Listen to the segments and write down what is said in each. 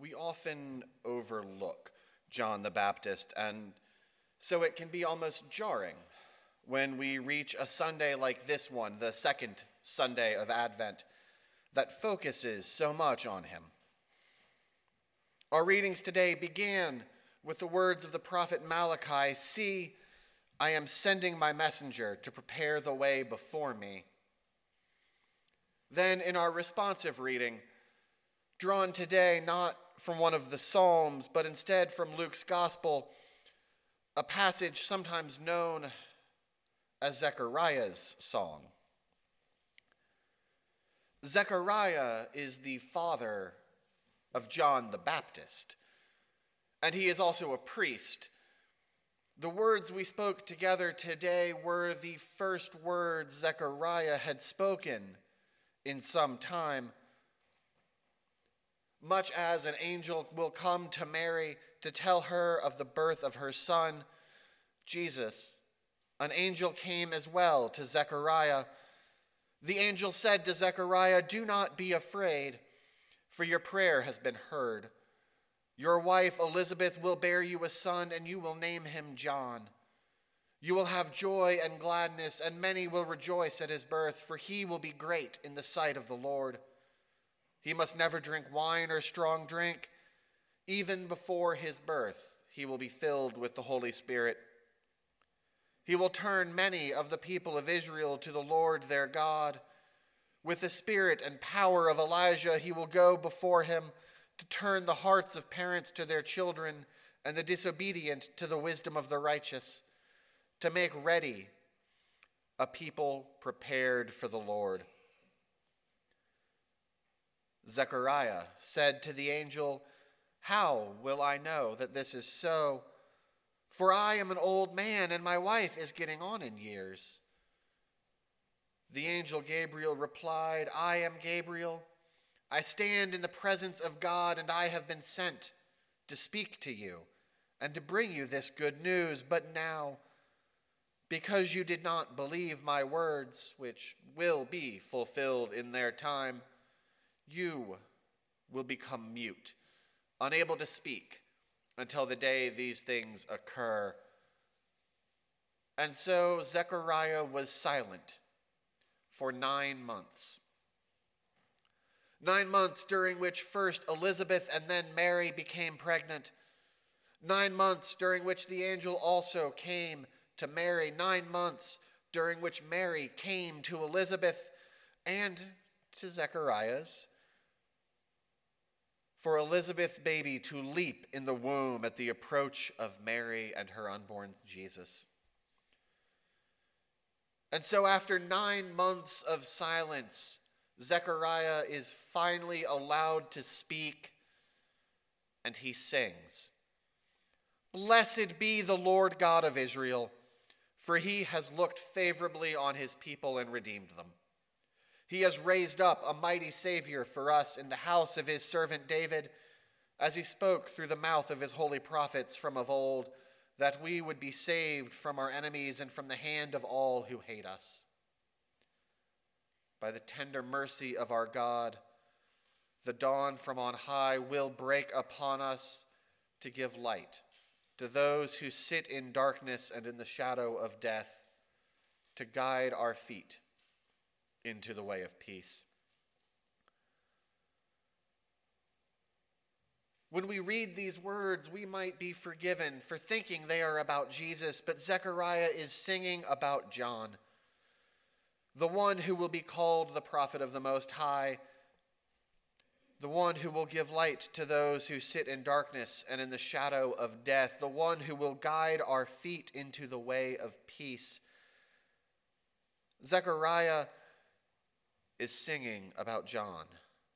we often overlook John the Baptist, and so it can be almost jarring when we reach a Sunday like this one, the second Sunday of Advent, that focuses so much on him. Our readings today began with the words of the prophet Malachi, "See, I am sending my messenger to prepare the way before me." Then in our responsive reading, drawn today not from one of the Psalms, but instead from Luke's Gospel, a passage sometimes known as Zechariah's song. Zechariah is the father of John the Baptist, and he is also a priest. The words we spoke together today were the first words Zechariah had spoken in some time. Much as an angel will come to Mary to tell her of the birth of her son, Jesus, an angel came as well to Zechariah. The angel said to Zechariah, "Do not be afraid, for your prayer has been heard. Your wife Elizabeth will bear you a son, and you will name him John. You will have joy and gladness, and many will rejoice at his birth, for he will be great in the sight of the Lord. He must never drink wine or strong drink. Even before his birth, he will be filled with the Holy Spirit. He will turn many of the people of Israel to the Lord their God. With the spirit and power of Elijah, he will go before him to turn the hearts of parents to their children and the disobedient to the wisdom of the righteous, to make ready a people prepared for the Lord." Zechariah said to the angel, "How will I know that this is so? For I am an old man, and my wife is getting on in years." The angel Gabriel replied, "I am Gabriel. I stand in the presence of God, and I have been sent to speak to you and to bring you this good news. But now, because you did not believe my words, which will be fulfilled in their time, you will become mute, unable to speak until the day these things occur." And so Zechariah was silent for 9 months. 9 months during which first Elizabeth and then Mary became pregnant. 9 months during which the angel also came to Mary. 9 months during which Mary came to Elizabeth and to Zechariah's, for Elizabeth's baby to leap in the womb at the approach of Mary and her unborn Jesus. And so after 9 months of silence, Zechariah is finally allowed to speak, and he sings, "Blessed be the Lord God of Israel, for he has looked favorably on his people and redeemed them. He has raised up a mighty Savior for us in the house of his servant David, as he spoke through the mouth of his holy prophets from of old, that we would be saved from our enemies and from the hand of all who hate us. By the tender mercy of our God, the dawn from on high will break upon us to give light to those who sit in darkness and in the shadow of death, to guide our feet into the way of peace." When we read these words, we might be forgiven for thinking they are about Jesus, but Zechariah is singing about John, the one who will be called the prophet of the Most High, the one who will give light to those who sit in darkness and in the shadow of death, the one who will guide our feet into the way of peace. Zechariah is singing about John,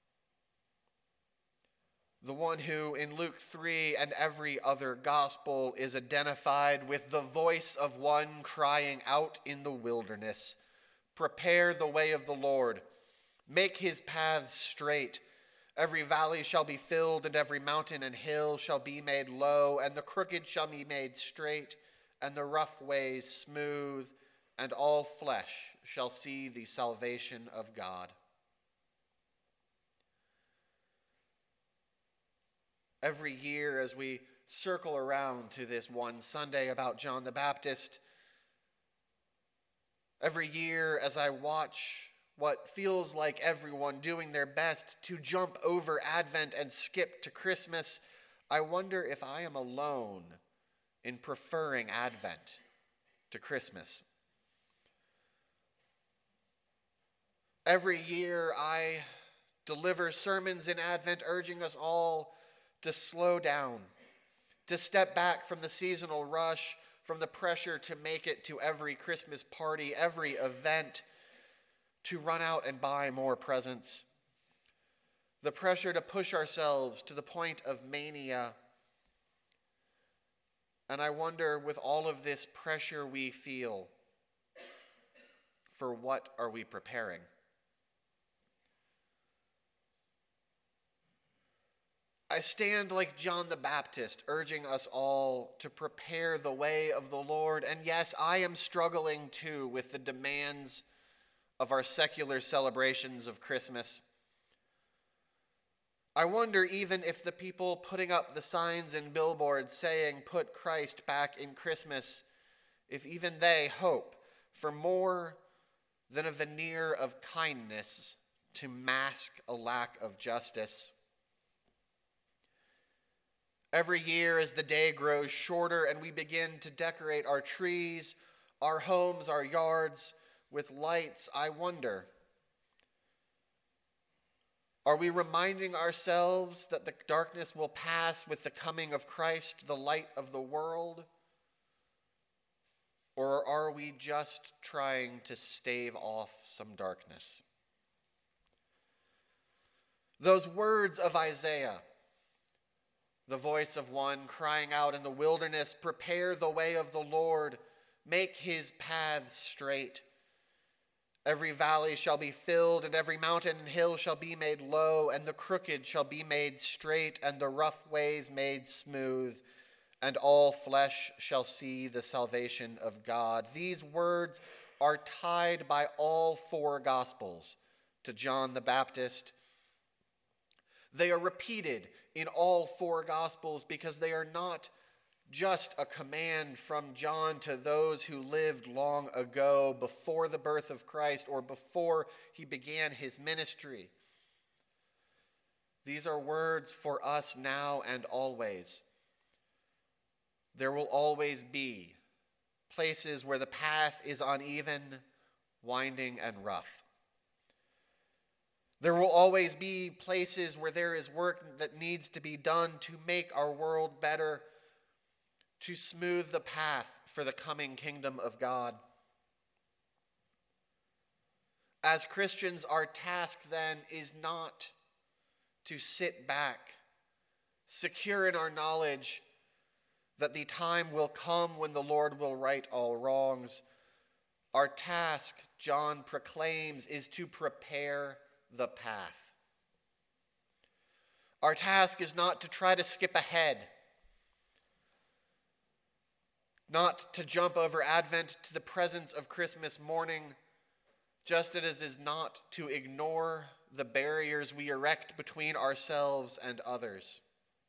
the one who in Luke 3 and every other gospel is identified with the voice of one crying out in the wilderness, "Prepare the way of the Lord, make his paths straight. Every valley shall be filled, and every mountain and hill shall be made low, and the crooked shall be made straight, and the rough ways smooth, and all flesh shall see the salvation of God." Every year as we circle around to this one Sunday about John the Baptist, every year as I watch what feels like everyone doing their best to jump over Advent and skip to Christmas, I wonder if I am alone in preferring Advent to Christmas. Every year I deliver sermons in Advent urging us all to slow down, to step back from the seasonal rush, from the pressure to make it to every Christmas party, every event, to run out and buy more presents, the pressure to push ourselves to the point of mania. And I wonder, with all of this pressure we feel, for what are we preparing? I stand like John the Baptist, urging us all to prepare the way of the Lord. And yes, I am struggling too with the demands of our secular celebrations of Christmas. I wonder even if the people putting up the signs and billboards saying, "Put Christ back in Christmas," if even they hope for more than a veneer of kindness to mask a lack of justice. Every year as the day grows shorter and we begin to decorate our trees, our homes, our yards with lights, I wonder, are we reminding ourselves that the darkness will pass with the coming of Christ, the light of the world? Or are we just trying to stave off some darkness? Those words of Isaiah, the voice of one crying out in the wilderness, "Prepare the way of the Lord, make his paths straight. Every valley shall be filled, and every mountain and hill shall be made low, and the crooked shall be made straight, and the rough ways made smooth, and all flesh shall see the salvation of God." These words are tied by all four Gospels to John the Baptist. They are repeated in all four Gospels because they are not just a command from John to those who lived long ago, before the birth of Christ or before he began his ministry. These are words for us now and always. There will always be places where the path is uneven, winding, and rough. There will always be places where there is work that needs to be done to make our world better, to smooth the path for the coming kingdom of God. As Christians, our task then is not to sit back, secure in our knowledge that the time will come when the Lord will right all wrongs. Our task, John proclaims, is to prepare the path. Our task is not to try to skip ahead, not to jump over Advent to the presence of Christmas morning, just as it is not to ignore the barriers we erect between ourselves and others.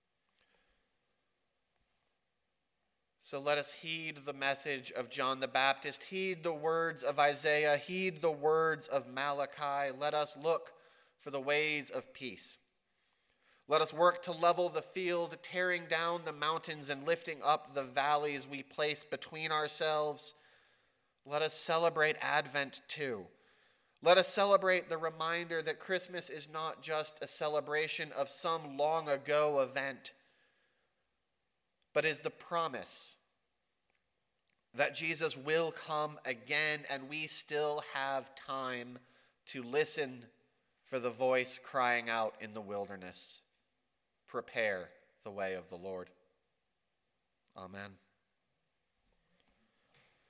So let us heed the message of John the Baptist, heed the words of Isaiah, heed the words of Malachi. Let us look for the ways of peace. Let us work to level the field, tearing down the mountains and lifting up the valleys we place between ourselves. Let us celebrate Advent too. Let us celebrate the reminder that Christmas is not just a celebration of some long ago event, but is the promise that Jesus will come again, and we still have time to listen for the voice crying out in the wilderness, "Prepare the way of the Lord." Amen.